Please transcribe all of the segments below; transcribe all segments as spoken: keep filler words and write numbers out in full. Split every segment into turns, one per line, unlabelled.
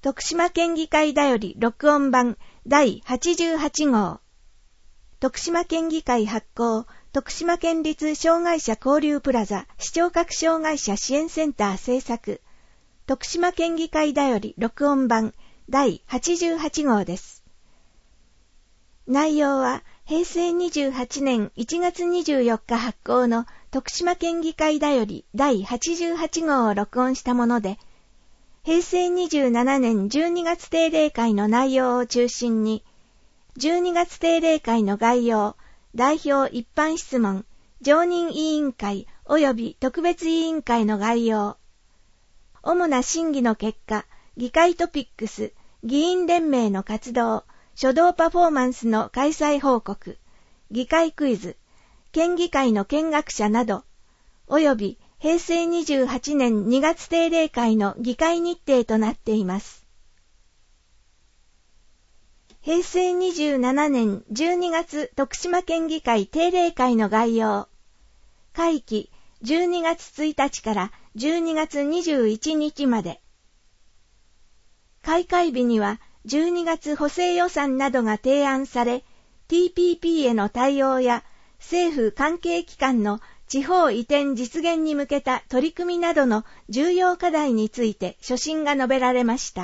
徳島県議会だより録音版だいはちじゅうはち号。徳島県議会発行、徳島県立障害者交流プラザ視聴覚障害者支援センター制作、徳島県議会だより録音版だいはちじゅうはち号です。内容はへいせいにじゅうはちねんいちがつにじゅうよっか発行の徳島県議会だよりだいはちじゅうはち号を録音したもので、へいせいにじゅうななねんじゅうにがつ定例会の内容を中心に、じゅうにがつ定例会の概要、代表一般質問、常任委員会及び特別委員会の概要、主な審議の結果、議会トピックス、議員連盟の活動、初動パフォーマンスの開催報告、議会クイズ、県議会の見学者など、及びへいせいにじゅうはちねんにがつ定例会の議会日程となっています。へいせいにじゅうななねんじゅうにがつ徳島県議会定例会の概要。会期じゅうにがつついたちからじゅうにがつにじゅういちにちまで。開会日にはじゅうにがつ補正予算などが提案され、ティーピーピー への対応や政府関係機関の地方移転実現に向けた取り組みなどの重要課題について所信が述べられました。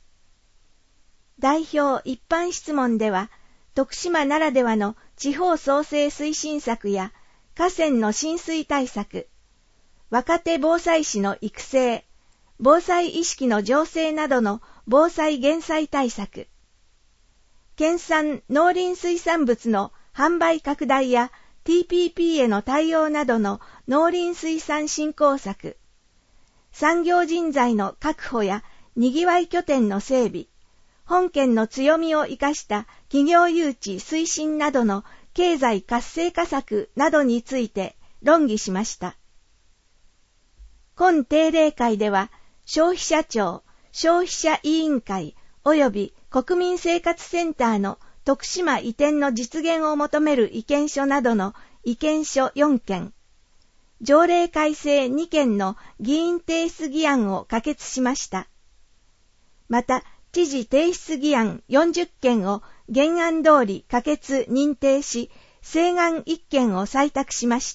代表一般質問では、徳島ならではの地方創生推進策や河川の浸水対策、若手防災士の育成、防災意識の醸成などの防災減災対策、県産農林水産物の販売拡大やティーピーピー への対応などの農林水産振興策、産業人材の確保やにぎわい拠点の整備、本県の強みを生かした企業誘致推進などの経済活性化策などについて論議しました。今定例会では、消費者庁、消費者委員会及び国民生活センターの徳島移転の実現を求める意見書などの意見書よんけん、条例改正にけんの議員提出議案を可決しました。また、知事提出議案よんじゅっけんを原案通り可決認定し、請願いっけんを採択しました。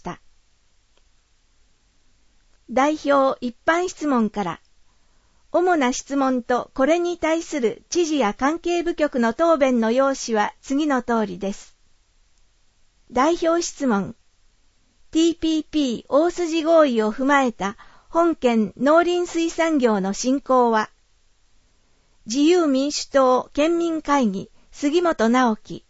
代表一般質問から、主な質問とこれに対する知事や関係部局の答弁の要旨は次の通りです。代表質問。ティーピーピー 大筋合意を踏まえた本県農林水産業の振興は、自由民主党県民会議杉本直樹。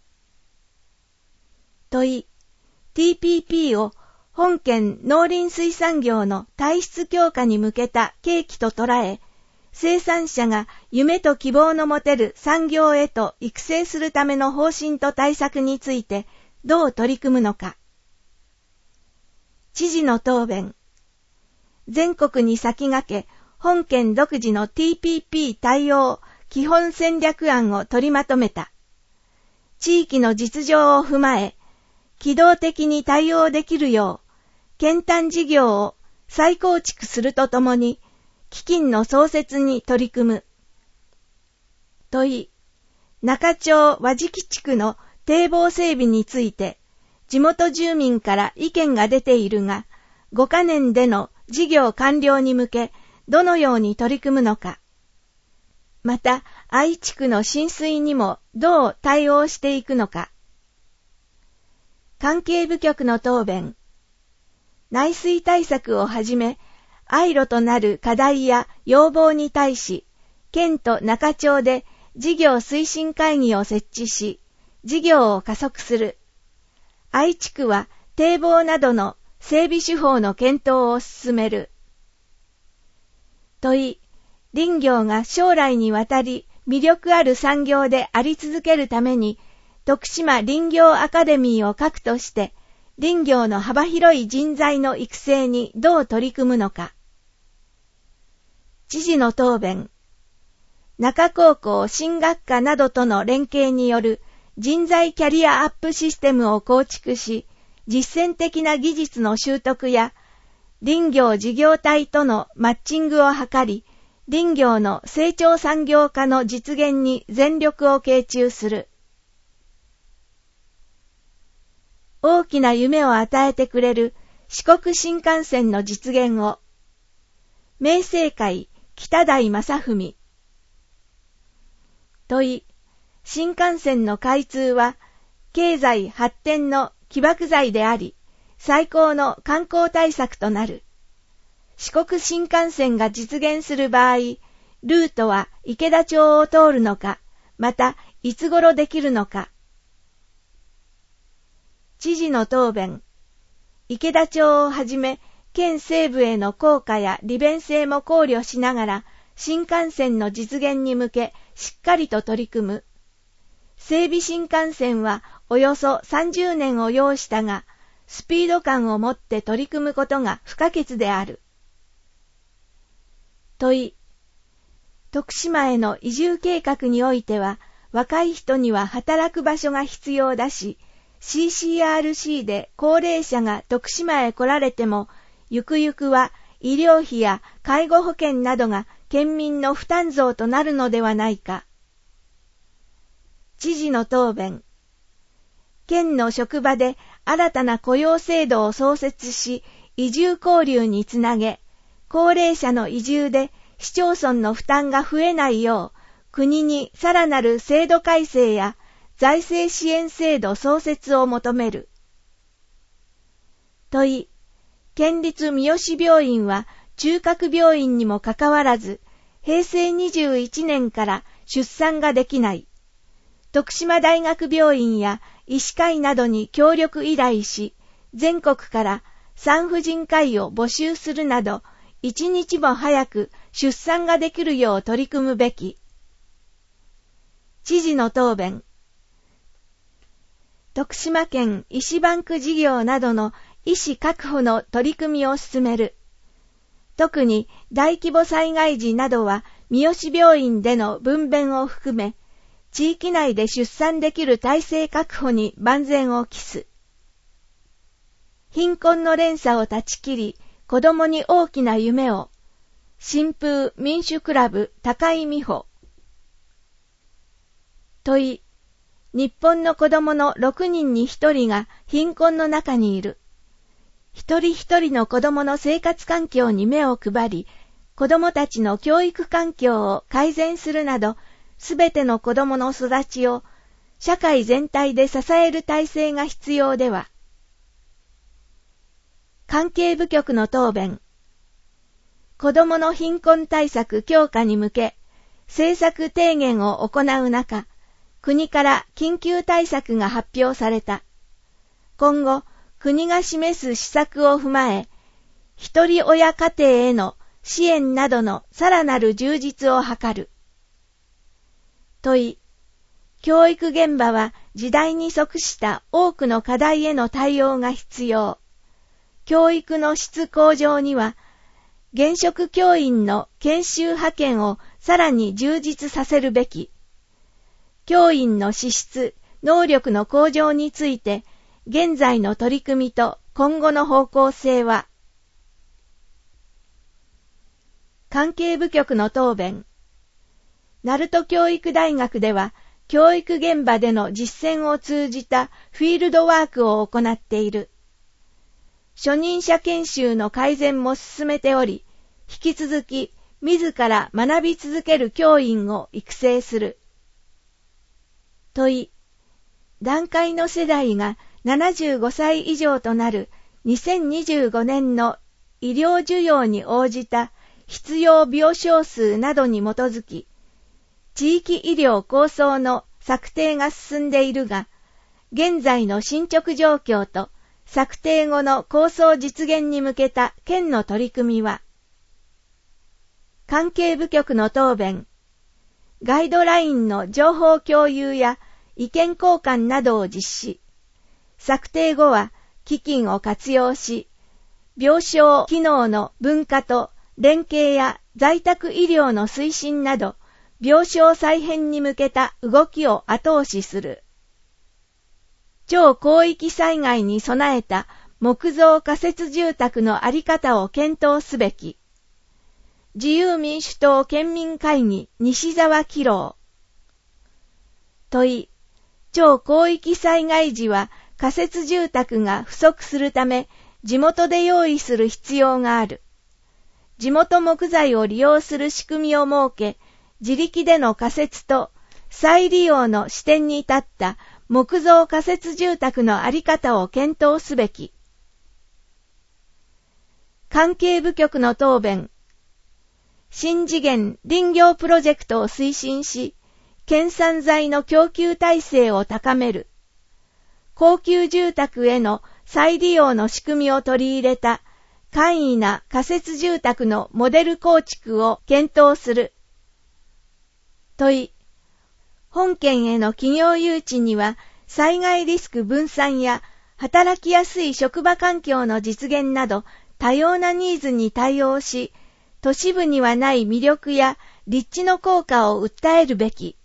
問い。ティーピーピー を本県農林水産業の体質強化に向けた契機と捉え、生産者が夢と希望の持てる産業へと育成するための方針と対策についてどう取り組むのか。知事の答弁。全国に先駆け、本県独自の ティーピーピー 対応基本戦略案を取りまとめた。地域の実情を踏まえ、機動的に対応できるよう、県単事業を再構築するとともに、基金の創設に取り組む。問い。中町和敷地区の堤防整備について、地元住民から意見が出ているが、ごかねんでの事業完了に向け、どのように取り組むのか。また、愛地区の浸水にもどう対応していくのか。関係部局の答弁。内水対策をはじめ、廃炉となる課題や要望に対し、県と中町で事業推進会議を設置し、事業を加速する。愛地区は堤防などの整備手法の検討を進める。問い。林業が将来にわたり魅力ある産業であり続けるために、徳島林業アカデミーを核として、林業の幅広い人材の育成にどう取り組むのか。知事の答弁。中高校進学科などとの連携による人材キャリアアップシステムを構築し、実践的な技術の習得や林業事業体とのマッチングを図り、 林業の成長産業化の実現に全力を傾注する。大きな夢を与えてくれる四国新幹線の実現を。明政会北台正文。問い、新幹線の開通は経済発展の起爆剤であり、最高の観光対策となる。四国新幹線が実現する場合、ルートは池田町を通るのか、またいつ頃できるのか。知事の答弁。池田町をはじめ、県西部への効果や利便性も考慮しながら、新幹線の実現に向け、しっかりと取り組む。整備新幹線はおよそさんじゅうねんを要したが、スピード感を持って取り組むことが不可欠である。問い。徳島への移住計画においては、若い人には働く場所が必要だし、シーシーアールシー で高齢者が徳島へ来られても、ゆくゆくは医療費や介護保険などが県民の負担増となるのではないか。知事の答弁。県の職場で新たな雇用制度を創設し、移住交流につなげ、高齢者の移住で市町村の負担が増えないよう、国にさらなる制度改正や財政支援制度創設を求める。問い、県立三好病院は中核病院にもかかわらず、へいせいにじゅういちねんから出産ができない。徳島大学病院や医師会などに協力依頼し、全国から産婦人科医を募集するなど、一日も早く出産ができるよう取り組むべき。知事の答弁。徳島県医師バンク事業などの医師確保の取り組みを進める。特に大規模災害時などは三好病院での分娩を含め、地域内で出産できる体制確保に万全を期す。貧困の連鎖を断ち切り、子供に大きな夢を。新風民主クラブ高井美穂。問い。日本の子供のろくにんにひとりが貧困の中にいる。一人一人の子供の生活環境に目を配り、子供たちの教育環境を改善するなど、すべての子供の育ちを社会全体で支える体制が必要では。関係部局の答弁。子供の貧困対策強化に向け、政策提言を行う中、国から緊急対策が発表された。今後、国が示す施策を踏まえ、一人親家庭への支援などのさらなる充実を図る。問い、教育現場は時代に即した多くの課題への対応が必要。教育の質向上には、現職教員の研修派遣をさらに充実させるべき。教員の資質、能力の向上について、現在の取り組みと今後の方向性は。関係部局の答弁。鳴門教育大学では、教育現場での実践を通じたフィールドワークを行っている。初任者研修の改善も進めており、引き続き自ら学び続ける教員を育成する。問い、団塊の世代がななじゅうごさい以上となるにせんにじゅうごねんの医療需要に応じた必要病床数などに基づき、地域医療構想の策定が進んでいるが、現在の進捗状況と策定後の構想実現に向けた県の取り組みは、関係部局の答弁、ガイドラインの情報共有や意見交換などを実施、策定後は基金を活用し、病床機能の分化と連携や在宅医療の推進など、病床再編に向けた動きを後押しする。超広域災害に備えた木造仮設住宅の在り方を検討すべき。 自由民主党県民会議西澤紀郎。問い、超広域災害時は仮設住宅が不足するため、地元で用意する必要がある。地元木材を利用する仕組みを設け、自力での仮設と再利用の視点に立った木造仮設住宅のあり方を検討すべき。関係部局の答弁。新次元林業プロジェクトを推進し、県産材の供給体制を高める。高級住宅への再利用の仕組みを取り入れた簡易な仮設住宅のモデル構築を検討する。問い、本県への企業誘致には災害リスク分散や働きやすい職場環境の実現など多様なニーズに対応し、都市部にはない魅力や立地の効果を訴えるべき。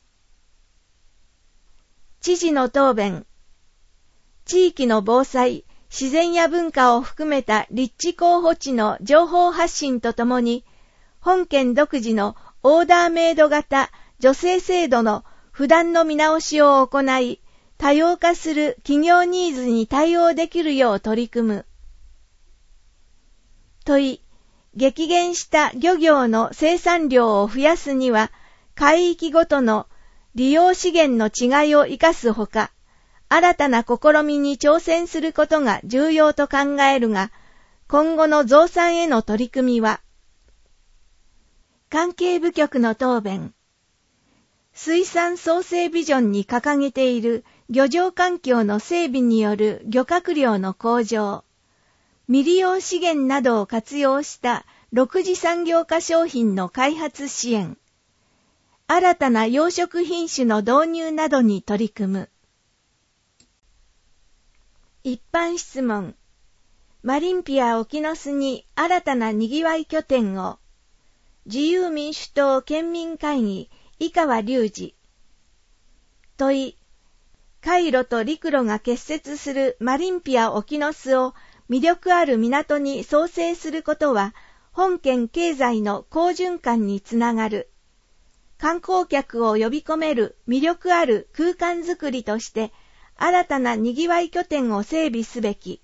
知事の答弁。地域の防災、自然や文化を含めた立地候補地の情報発信とともに、本県独自のオーダーメイド型助成制度の不断の見直しを行い、多様化する企業ニーズに対応できるよう取り組む。問い、激減した漁業の生産量を増やすには、海域ごとの利用資源の違いを生かすほか、新たな試みに挑戦することが重要と考えるが、今後の増産への取り組みは、関係部局の答弁。水産創生ビジョンに掲げている漁場環境の整備による漁獲量の向上、未利用資源などを活用した六次産業化商品の開発支援、新たな養殖品種の導入などに取り組む。一般質問。マリンピア沖ノ洲に新たなにぎわい拠点を。自由民主党県民会議井川隆二。問い。海路と陸路が結節するマリンピア沖ノ洲を魅力ある港に創生することは、本県経済の好循環につながる。観光客を呼び込める魅力ある空間づくりとして、新たなにぎわい拠点を整備すべき。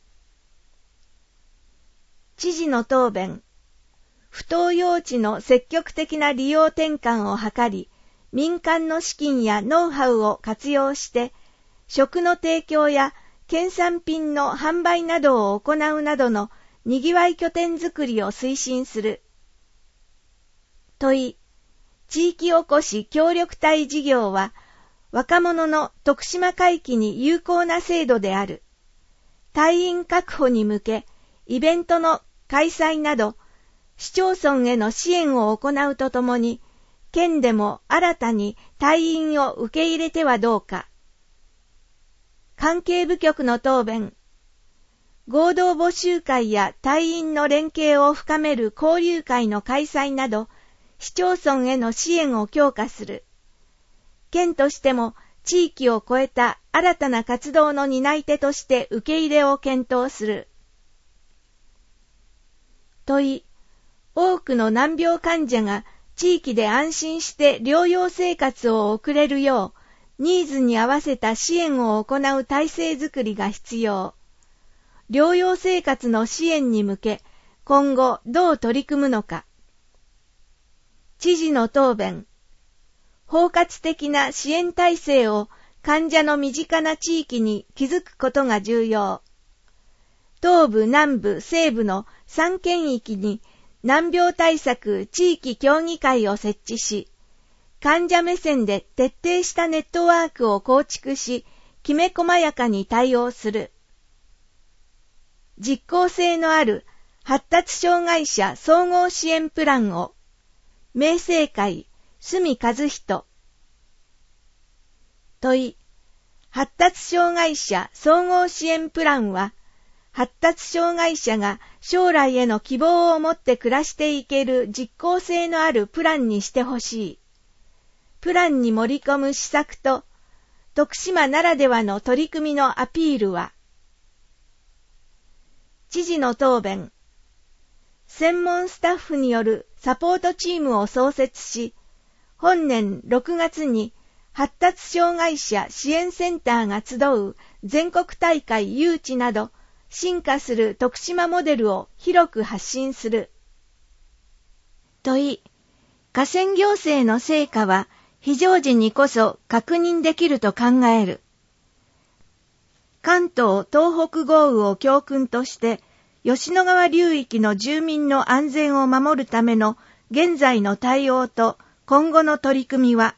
知事の答弁。不当用地の積極的な利用転換を図り、民間の資金やノウハウを活用して、食の提供や県産品の販売などを行うなどのにぎわい拠点づくりを推進する。問い、地域おこし協力隊事業は、若者の徳島回帰に有効な制度である。隊員確保に向け、イベントの開催など、市町村への支援を行うとともに、県でも新たに隊員を受け入れてはどうか。関係部局の答弁。合同募集会や隊員の連携を深める交流会の開催など、市町村への支援を強化する。県としても地域を超えた新たな活動の担い手として受け入れを検討する。問い、多くの難病患者が地域で安心して療養生活を送れるよう、ニーズに合わせた支援を行う体制づくりが必要。療養生活の支援に向け、今後どう取り組むのか。知事の答弁。包括的な支援体制を患者の身近な地域に築くことが重要。東部、南部、西部のさん県域に難病対策地域協議会を設置し、患者目線で徹底したネットワークを構築し、きめ細やかに対応する。実効性のある発達障害者総合支援プランを、明生会、住和人。問い、発達障害者総合支援プランは、発達障害者が将来への希望を持って暮らしていける実効性のあるプランにしてほしい。プランに盛り込む施策と、徳島ならではの取り組みのアピールは、知事の答弁。専門スタッフによるサポートチームを創設し、本年ろくがつに発達障害者支援センターが集う全国大会誘致など、進化する徳島モデルを広く発信する。問い、河川行政の成果は非常時にこそ確認できると考える。関東・東北豪雨を教訓として、吉野川流域の住民の安全を守るための現在の対応と今後の取り組みは、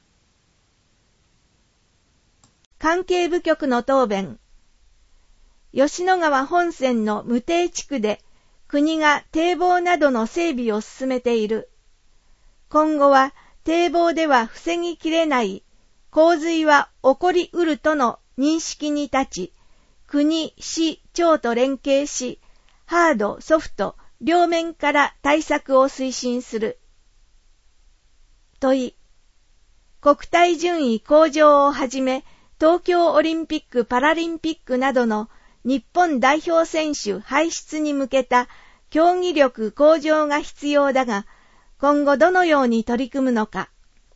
関係部局の答弁。吉野川本線の無堤地区で国が堤防などの整備を進めている。今後は堤防では防ぎきれない洪水は起こりうるとの認識に立ち、国、市、町と連携し、ハード、ソフト、両面から対策を推進する。問い、国体順位向上をはじめ、東京オリンピック・パラリンピックなどの日本代表選手輩出に向けた競技力向上が必要だが、今後どのように取り組むのか。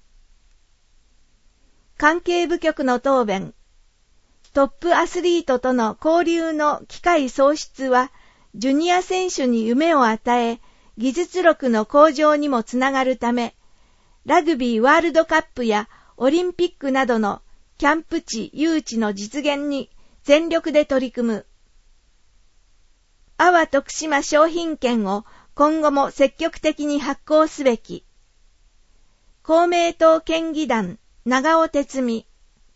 関係部局の答弁。トップアスリートとの交流の機会創出は、ジュニア選手に夢を与え、技術力の向上にもつながるため、ラグビーワールドカップやオリンピックなどのキャンプ地誘致の実現に全力で取り組む。阿波徳島商品券を今後も積極的に発行すべき。公明党県議団、長尾哲美。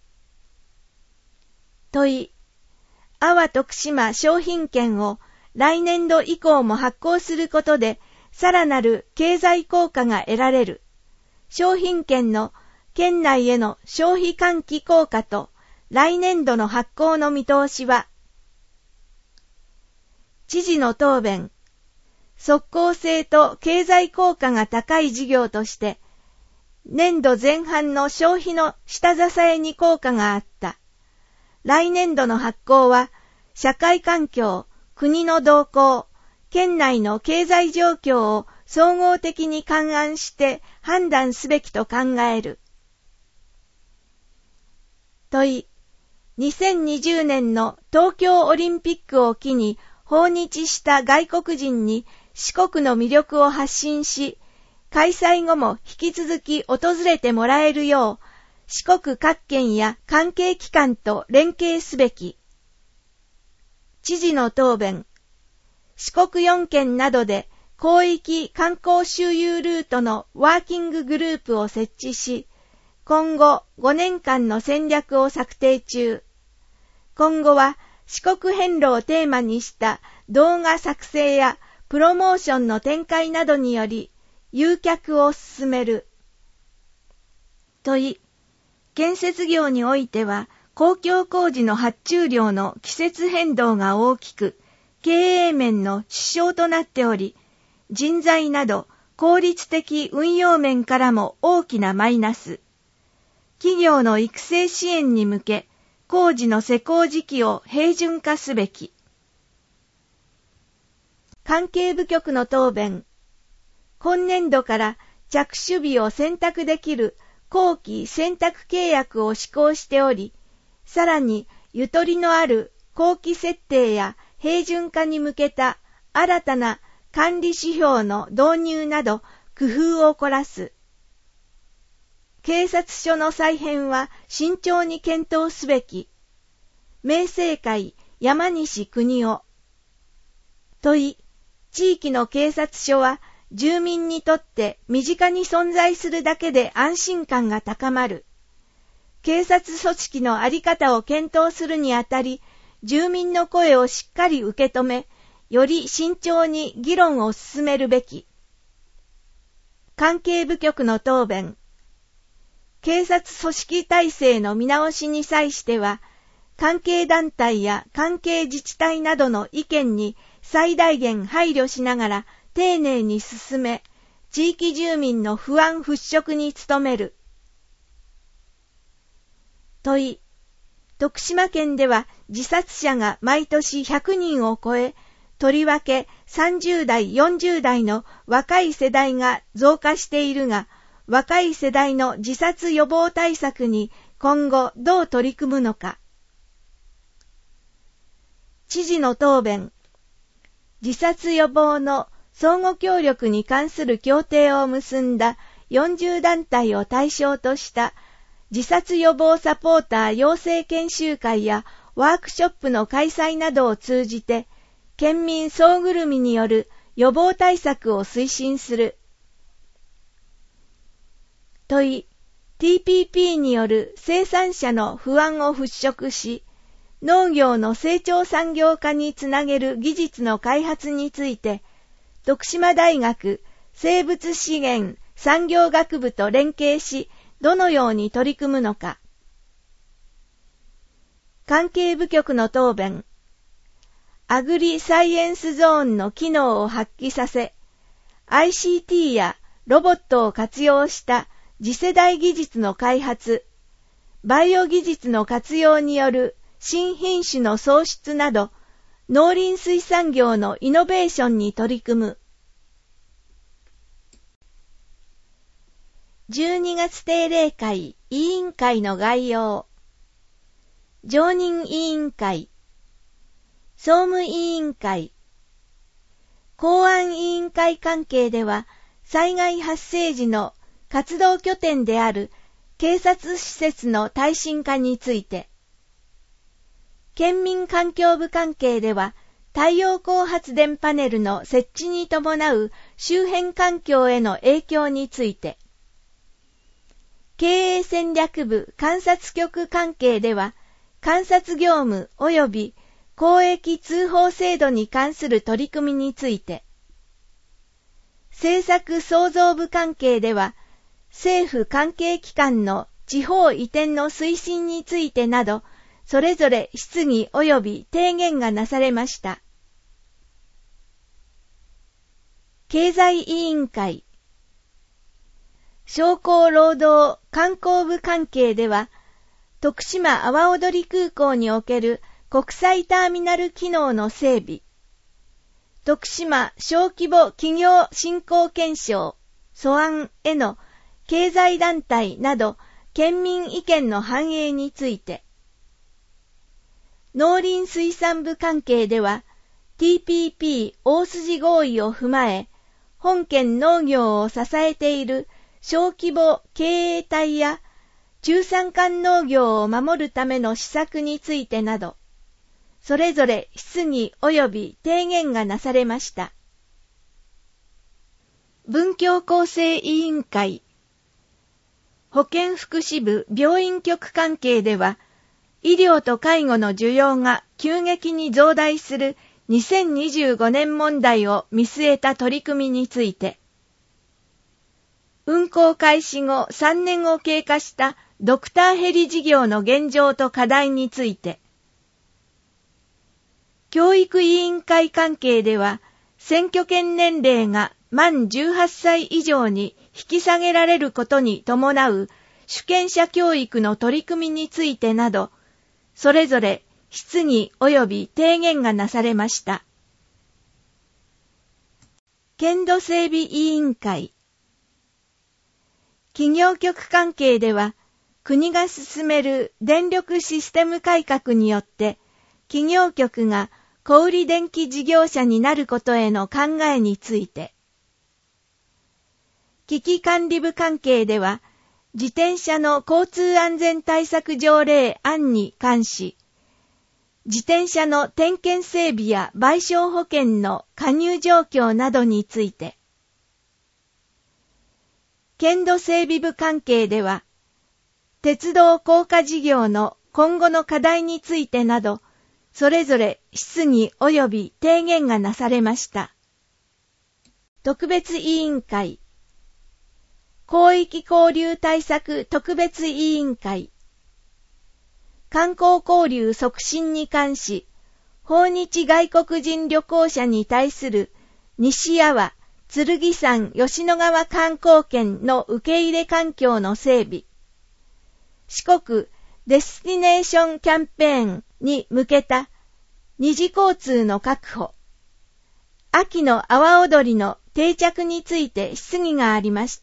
問い、阿波徳島商品券を来年度以降も発行することで、さらなる経済効果が得られる。商品券の県内への消費喚起効果と来年度の発行の見通しは。知事の答弁。即効性と経済効果が高い事業として、年度前半の消費の下支えに効果があった。来年度の発行は、社会環境、国の動向、県内の経済状況を総合的に勘案して判断すべきと考える。問い、にせんにじゅうねんの東京オリンピックを機に訪日した外国人に四国の魅力を発信し、開催後も引き続き訪れてもらえるよう、四国各県や関係機関と連携すべき。知事の答弁。四国よん県などで広域観光周遊ルートのワーキンググループを設置し、今後ごねんかんの戦略を策定中。今後は四国遍路をテーマにした動画作成やプロモーションの展開などにより誘客を進める。問い、建設業においては公共工事の発注量の季節変動が大きく、経営面の支障となっており、人材など効率的運用面からも大きなマイナス。企業の育成支援に向け、工事の施工時期を平準化すべき。関係部局の答弁。今年度から着手日を選択できる後期選択契約を施行しており、さらにゆとりのある後期設定や平準化に向けた新たな管理指標の導入など工夫を凝らす。警察署の再編は慎重に検討すべき。明政会山西邦夫。問い、地域の警察署は住民にとって身近に存在するだけで安心感が高まる。警察組織の在り方を検討するにあたり、住民の声をしっかり受け止め、より慎重に議論を進めるべき。関係部局の答弁。警察組織体制の見直しに際しては、関係団体や関係自治体などの意見に最大限配慮しながら丁寧に進め、地域住民の不安払拭に努める。問い、徳島県では自殺者が毎年ひゃくにんを超え、 とりわけさんじゅうだい、よんじゅうだいの若い世代が増加しているが、若い世代の自殺予防対策に今後どう取り組むのか。知事の答弁。自殺予防の相互協力に関する協定を結んだよんじゅうだんたいを対象とした自殺予防サポーター養成研修会やワークショップの開催などを通じて、県民総ぐるみによる予防対策を推進する。問い、ティーピーピー による生産者の不安を払拭し、農業の成長産業化につなげる技術の開発について、徳島大学生物資源産業学部と連携し、どのように取り組むのか。関係部局の答弁。アグリサイエンスゾーンの機能を発揮させ、アイシーティー やロボットを活用した次世代技術の開発、バイオ技術の活用による新品種の創出など、農林水産業のイノベーションに取り組む。じゅうにがつ定例会委員会の概要。常任委員会、総務委員会、公安委員会関係では、災害発生時の活動拠点である警察施設の耐震化について、県民環境部関係では、太陽光発電パネルの設置に伴う周辺環境への影響について、経営戦略部監察局関係では、監察業務及び公益通報制度に関する取り組みについて、政策創造部関係では、政府関係機関の地方移転の推進についてなど、それぞれ質疑及び提言がなされました。経済委員会、商工労働観光部関係では、徳島阿波踊り空港における国際ターミナル機能の整備、徳島小規模企業振興検証、素案への経済団体など県民意見の反映について、農林水産部関係では ティーピーピー 大筋合意を踏まえ、本県農業を支えている小規模経営体や中山間農業を守るための施策についてなど、それぞれ質疑及び提言がなされました。文教厚生委員会、保健福祉部病院局関係では、医療と介護の需要が急激に増大するにせんにじゅうごねん問題を見据えた取り組みについて、運行開始後さんねんを経過したドクターヘリ事業の現状と課題について、教育委員会関係では、選挙権年齢が満じゅうはっさい以上に引き下げられることに伴う主権者教育の取り組みについてなど、それぞれ質疑及び提言がなされました。県土整備委員会、企業局関係では、国が進める電力システム改革によって、企業局が小売電気事業者になることへの考えについて、危機管理部関係では、自転車の交通安全対策条例案に関し、自転車の点検整備や賠償保険の加入状況などについて、県土整備部関係では、鉄道高架事業の今後の課題についてなど、それぞれ質疑及び提言がなされました。特別委員会、広域交流対策特別委員会、観光交流促進に関し、訪日外国人旅行者に対する西阿波、剣山吉野川観光圏の受け入れ環境の整備、四国デスティネーションキャンペーンに向けた二次交通の確保、 秋の阿波踊りの定着について質疑がありました。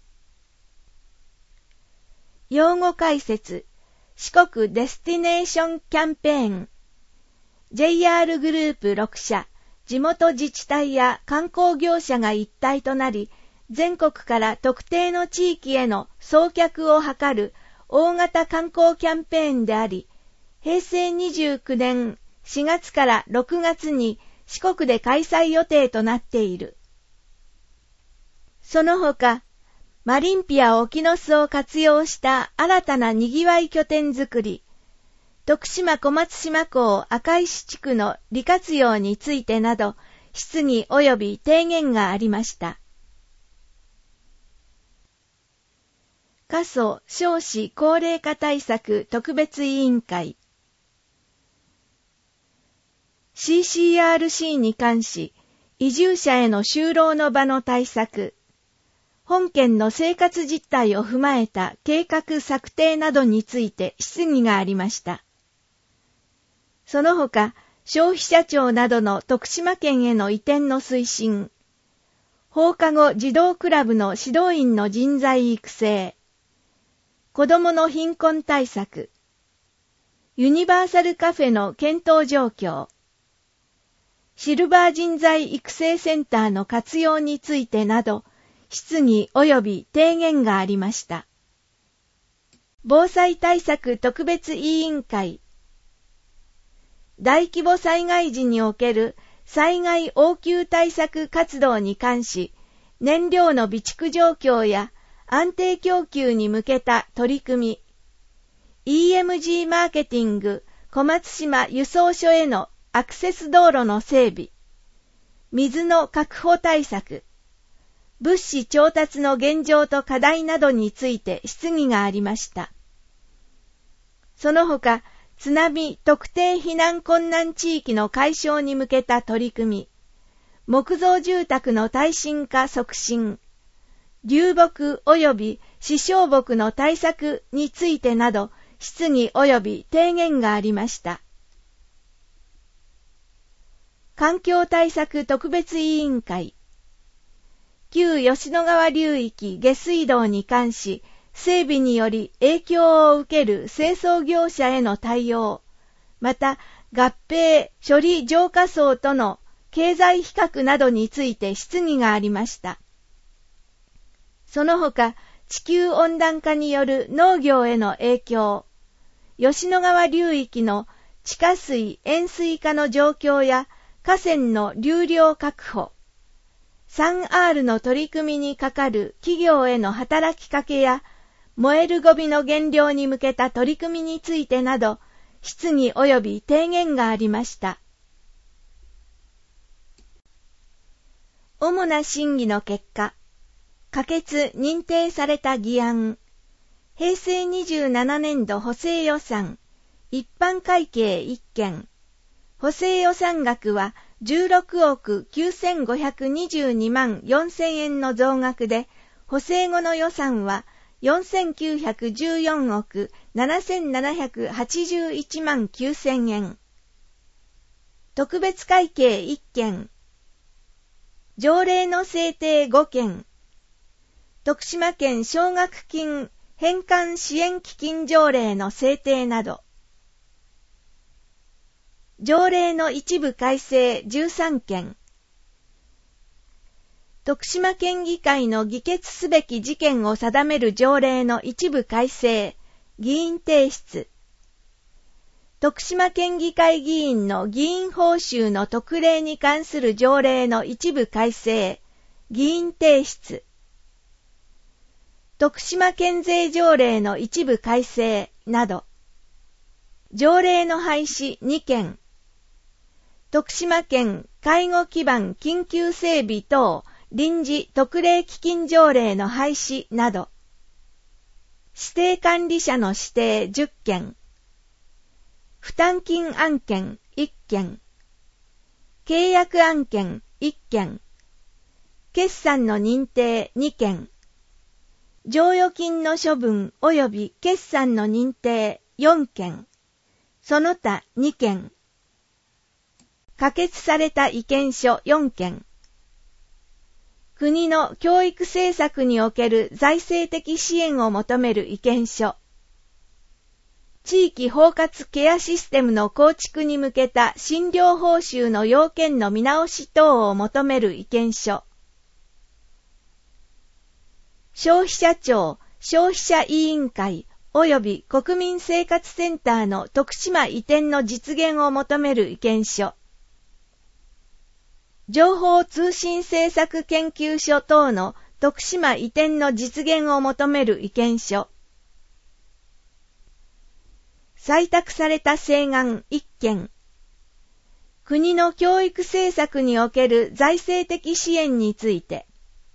用語解説、四国デスティネーションキャンペーン。ジェイアール グループろくしゃ、地元自治体や観光業者が一体となり、全国から特定の地域への送客を図る大型観光キャンペーンであり、へいせいにじゅうきゅうねんしがつからろくがつに四国で開催予定となっている。その他、マリンピア沖ノ巣を活用した新たなにぎわい拠点づくり、徳島小松島港赤石地区の利活用についてなど、質疑及び提言がありました。過疎少子高齢化対策特別委員会 シーシーアールシー に関し、移住者への就労の場の対策、本県の生活実態を踏まえた計画策定などについて質疑がありました。その他、消費者庁などの徳島県への移転の推進、放課後児童クラブの指導員の人材育成、子どもの貧困対策、ユニバーサルカフェの検討状況、シルバー人材育成センターの活用についてなど、質疑及び提言がありました。防災対策特別委員会大規模災害時における災害応急対策活動に関し、燃料の備蓄状況や安定供給に向けた取り組み、イーエムジー マーケティング小松島輸送所へのアクセス道路の整備、水の確保対策、物資調達の現状と課題などについて質疑がありました。その他、津波特定避難困難地域の解消に向けた取り組み、木造住宅の耐震化促進、流木及び支障木の対策についてなど、質疑及び提言がありました。環境対策特別委員会、旧吉野川流域下水道に関し、整備により影響を受ける清掃業者への対応、また合併処理浄化層との経済比較などについて質疑がありました。その他、地球温暖化による農業への影響、吉野川流域の地下水塩水化の状況や河川の流量確保、スリーアール の取り組みにかかる企業への働きかけや、燃えるゴミの減量に向けた取り組みについてなど、質疑及び提言がありました。主な審議の結果、可決・認定された議案、へいせいにじゅうななねんど補正予算、一般会計いっけん、補正予算額はじゅうろくおくきゅうせんごひゃくにじゅうにまんよんせんえんの増額で、補正後の予算はよんせんきゅうひゃくじゅうよんおくななせんななひゃくはちじゅういちまんきゅうせんえん。特別会計いっけん。条例の制定ごけん。徳島県奨学金返還支援基金条例の制定など。条例の一部改正じゅうさんけん。徳島県議会の議決すべき事件を定める条例の一部改正、議員提出。徳島県議会議員の議員報酬の特例に関する条例の一部改正、議員提出。徳島県税条例の一部改正など。条例の廃止にけん。徳島県介護基盤緊急整備等臨時特例基金条例の廃止など、指定管理者の指定じゅっけん、負担金案件いっけん、契約案件いっけん、決算の認定にけん、剰余金の処分及び決算の認定よんけん、その他にけん、 可決された意見書よんけん。国の教育政策における財政的支援を求める意見書。地域包括ケアシステムの構築に向けた診療報酬の要件の見直し等を求める意見書。消費者庁、消費者委員会及び国民生活センターの徳島移転の実現を求める意見書。情報通信政策研究所等の徳島移転の実現を求める意見書。採択された請願いっけん。国の教育政策における財政的支援について。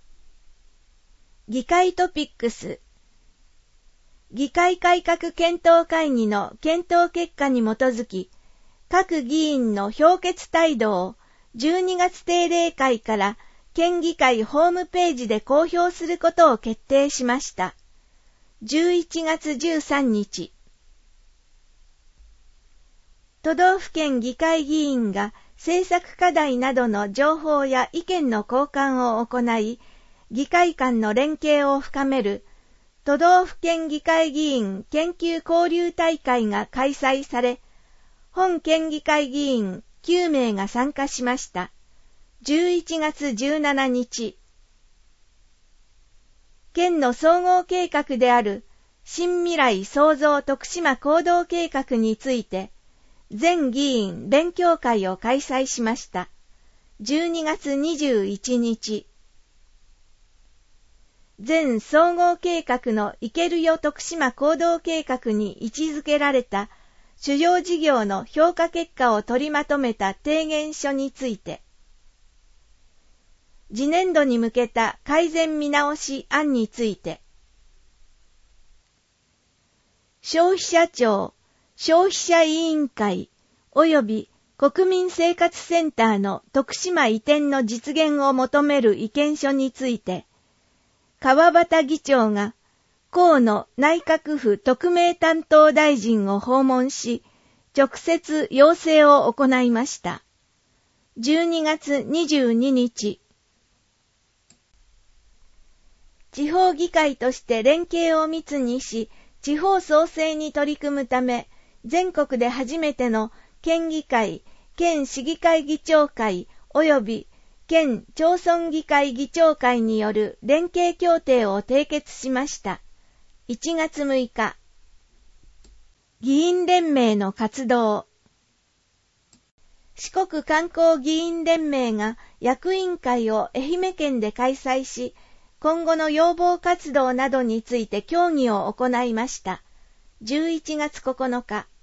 議会トピックス。議会改革検討会議の検討結果に基づき、各議員の評決態度をじゅうにがつ定例会から県議会ホームページで公表することを決定しました。じゅういちがつじゅうさんにち。都道府県議会議員が政策課題などの情報や意見の交換を行い、議会間の連携を深める都道府県議会議員研究交流大会が開催され、本県議会議員きゅうめいが参加しました。じゅういちがつじゅうしちにち。県の総合計画である新未来創造徳島行動計画について、全議員勉強会を開催しました。じゅうにがつにじゅういちにち。全総合計画のいけるよ徳島行動計画に位置づけられた主要事業の評価結果を取りまとめた提言書について、次年度に向けた改善見直し案について、消費者庁、消費者委員会及び国民生活センターの徳島移転の実現を求める意見書について、川端議長が河野内閣府特命担当大臣を訪問し、直接要請を行いました。じゅうにがつにじゅうににち。地方議会として連携を密にし、地方創生に取り組むため、全国で初めての県議会、県市議会議長会及び県町村議会議長会による連携協定を締結しました。いちがつむいか。議員連盟の活動。四国観光議員連盟が役員会を愛媛県で開催し、今後の要望活動などについて協議を行いました。じゅういちがつここのか。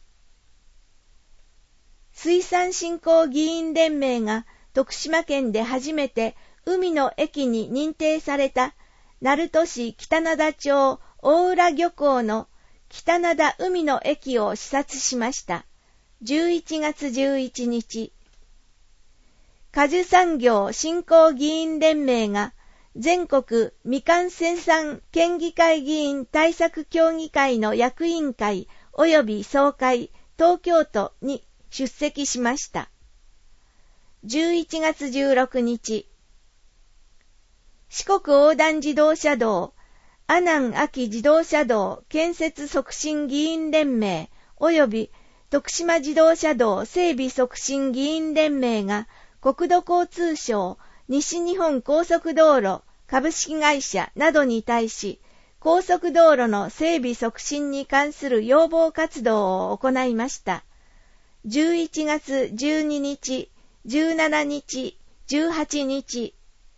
水産振興議員連盟が徳島県で初めて海の駅に認定された鳴門市北灘町大浦漁港の北灘海の駅を視察しました。じゅういちがつじゅういちにち。果樹産業振興議員連盟が全国みかん生産県議会議員対策協議会の役員会及び総会東京都に出席しました。じゅういちがつじゅうろくにち。四国横断自動車道阿南秋自動車道建設促進議員連盟及び徳島自動車道整備促進議員連盟が国土交通省西日本高速道路株式会社などに対し、高速道路の整備促進に関する要望活動を行いました。じゅういちがつじゅうににち、じゅうしちにち、じゅうはちにち。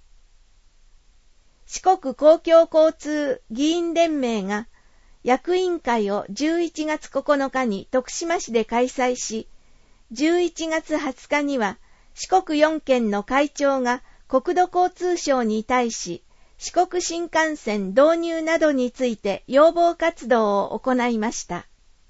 四国公共交通議員連盟が役員会をじゅういちがつここのかに徳島市で開催し、じゅういちがつはつかには四国よんけんの会長が国土交通省に対し、四国新幹線導入などについて要望活動を行いました。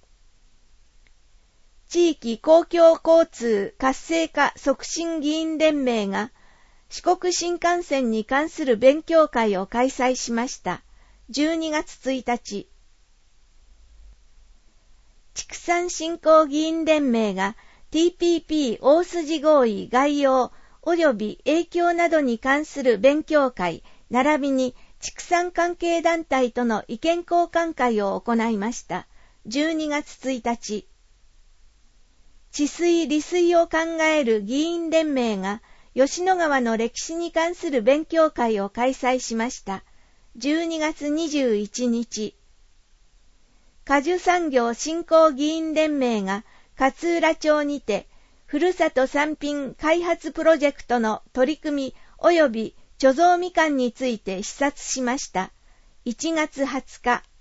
地域公共交通活性化促進議員連盟が四国新幹線に関する勉強会を開催しました。じゅうにがつついたち。畜産振興議員連盟がティーピーピー 大筋合意概要及び影響などに関する勉強会並びに畜産関係団体との意見交換会を行いました。じゅうにがつついたち、治水利水を考える議員連盟が吉野川の歴史に関する勉強会を開催しました。じゅうにがつにじゅういちにち、果樹産業振興議員連盟が勝浦町にてふるさと産品開発プロジェクトの取り組み及び貯蔵みかんについて視察しました。いちがつはつか、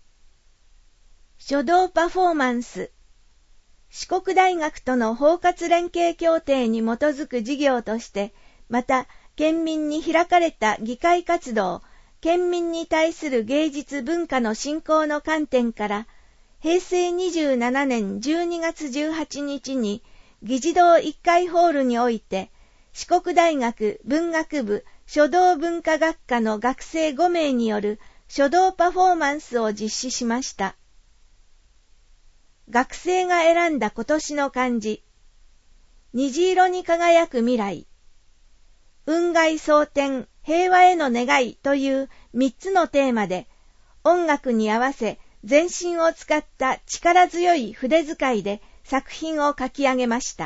書道パフォーマンス。四国大学との包括連携協定に基づく事業として、また県民に開かれた議会活動、県民に対する芸術文化の振興の観点から、へいせいにじゅうななねんじゅうにがつじゅうはちにちに議事堂いっかいホールにおいて、四国大学文学部書道文化学科の学生ごめいによる書道パフォーマンスを実施しました。学生が選んだ今年の漢字、虹色に輝く未来、雲外蒼天、平和への願いというみっつのテーマで、音楽に合わせ全身を使った力強い筆使いで作品を書き上げました。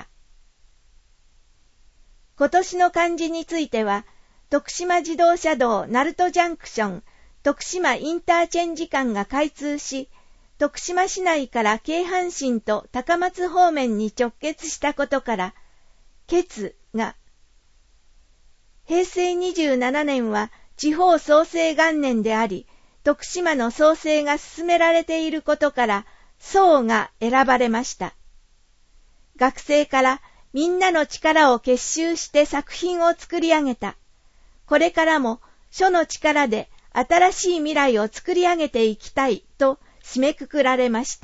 今年の漢字については、徳島自動車道鳴門ジャンクション、徳島インターチェンジ間が開通し、徳島市内から京阪神と高松方面に直結したことから、決が、へいせいにじゅうななねんは地方創生元年であり、徳島の創生が進められていることから、創が選ばれました。学生からみんなの力を結集して作品を作り上げた。これからも書の力で新しい未来を作り上げていきたいと締めくくられました。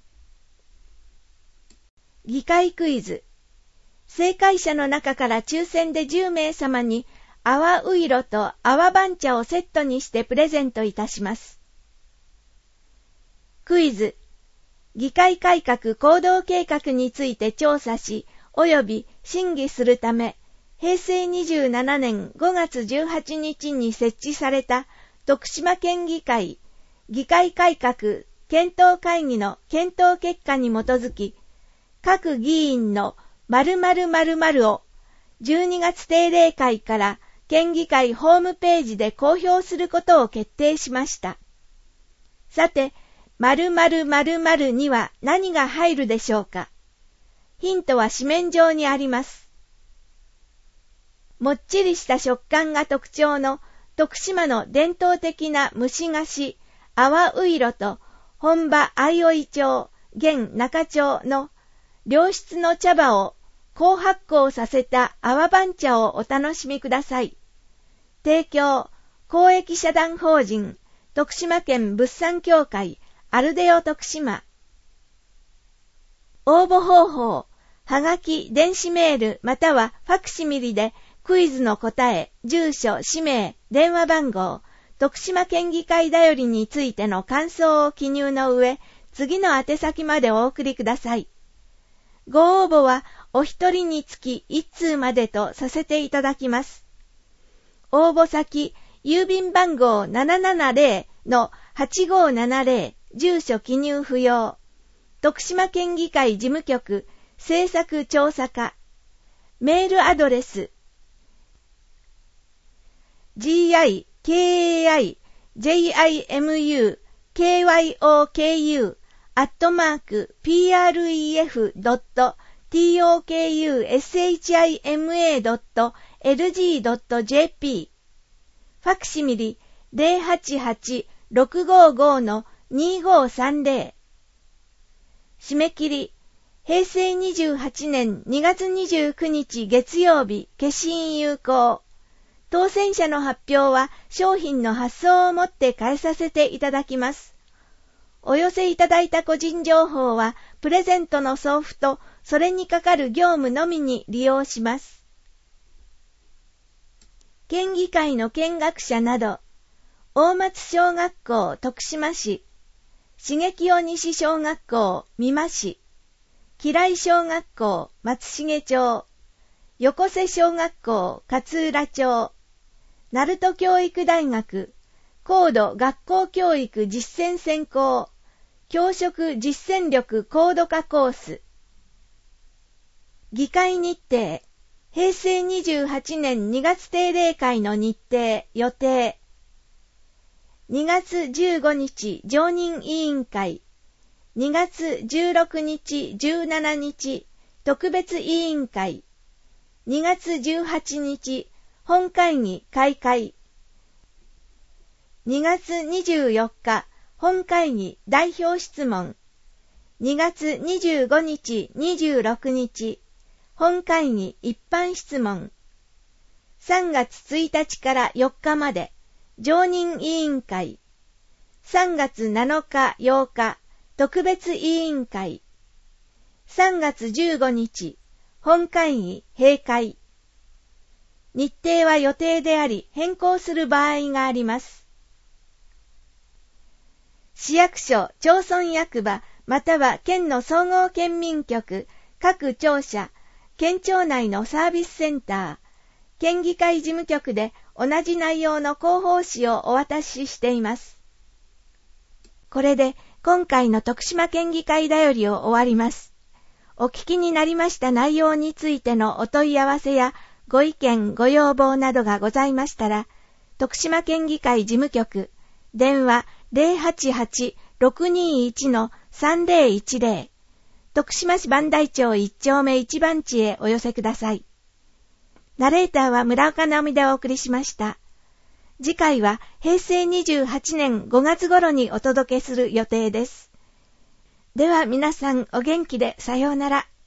議会クイズ。正解者の中から抽選でじゅうめいさまに泡ういろと泡番茶をセットにしてプレゼントいたします。クイズ。議会改革行動計画について調査し、及び審議するため、へいせいにじゅうななねんごがつじゅうはちにちに設置された徳島県議会議会改革検討会議の検討結果に基づき、各議員の〇〇〇〇をじゅうにがつ定例会から県議会ホームページで公表することを決定しました。さて、〇〇〇〇には何が入るでしょうか。ヒントは紙面上にあります。もっちりした食感が特徴の徳島の伝統的な蒸し菓子、泡ういろと本場相生町、現中町の良質の茶葉を高発酵させた泡番茶をお楽しみください。提供、公益社団法人、徳島県物産協会、アルデオ徳島。応募方法、はがき、電子メール、またはファクシミリでクイズの答え、住所、氏名、電話番号、徳島県議会だよりについての感想を記入の上、次の宛先までお送りください。ご応募はお一人につき一通までとさせていただきます。応募先、郵便番号 ななななぜろ のはちごななぜろ、住所記入不要。徳島県議会事務局、政策調査課。メールアドレス、ジーアイケーエーアイジェイアイエムユーケーワイオーケーユー アットマーク ピーアールイーエフ ドット トクシマ ドット エルジー ドット ジェーピー ファクシミリ ゼロはちはち ろくごご のにごさんぜろ。締め切り、へいせいにじゅうはちねんにがつにじゅうくにち月曜日、消印有効。当選者の発表は商品の発送をもって返させていただきます。お寄せいただいた個人情報はプレゼントの送付とそれにかかる業務のみに利用します。県議会の見学者など、大松小学校徳島市、茂清西小学校美馬市、 吉来小学校松重町、横瀬小学校勝浦町、鳴門教育大学高度学校教育実践専攻教職実践力高度化コース。議会日程、平成にじゅうはちねんにがつ定例会の日程予定。にがつじゅうごにち常任委員会、にがつじゅうろくにちじゅうしちにち特別委員会、にがつじゅうはちにち本会議開会、にがつにじゅうよっか本会議代表質問、にがつにじゅうごにちにじゅうろくにち本会議一般質問、さんがつついたちからよっかまで常任委員会、さんがつなのかようか特別委員会、さんがつじゅうごにち本会議閉会。日程は予定であり変更する場合があります。市役所、町村役場、または県の総合県民局、各庁舎、県庁内のサービスセンター、県議会事務局で同じ内容の広報誌をお渡ししています。これで今回の徳島県議会だよりを終わります。お聞きになりました内容についてのお問い合わせやご意見ご要望などがございましたら、徳島県議会事務局、電話 ゼロはちはち ろくにいち さんゼロいちゼロ、徳島市磐梯町いち丁目いち番地へお寄せください。ナレーターは村岡直美でお送りしました。次回は平成にじゅうはちねんごがつ頃にお届けする予定です。では皆さんお元気でさようなら。